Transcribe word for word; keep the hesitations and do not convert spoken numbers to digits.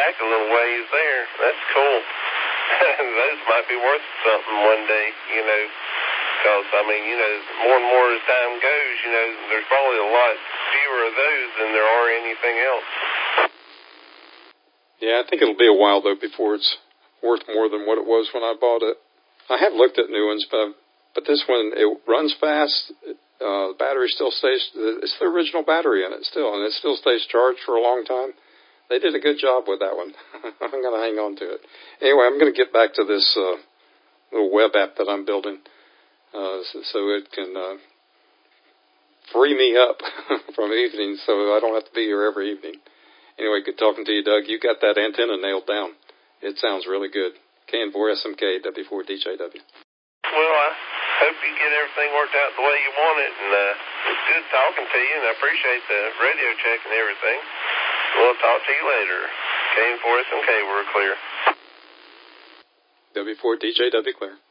back a little ways there. That's cool. Those might be worth something one day, you know, because, I mean, you know, more and more as time goes, you know, there's probably a lot fewer of those than there are anything else. Yeah, I think it'll be a while, though, before it's worth more than what it was when I bought it. I have looked at new ones, but but this one, it runs fast. Uh, the battery still stays, it's the original battery in it still, and it still stays charged for a long time. They did a good job with that one. I'm going to hang on to it. Anyway, I'm going to get back to this uh, little web app that I'm building uh, so, so it can uh, free me up from evenings so I don't have to be here every evening. Anyway, good talking to you, Doug. You got that antenna nailed down. It sounds really good. K N four S M K, W four D J W. Well, I hope you get everything worked out the way you want it, and uh, it's good talking to you, and I appreciate the radio check and everything. We'll talk to you later. K N four S M K, we're clear. W four D J W clear.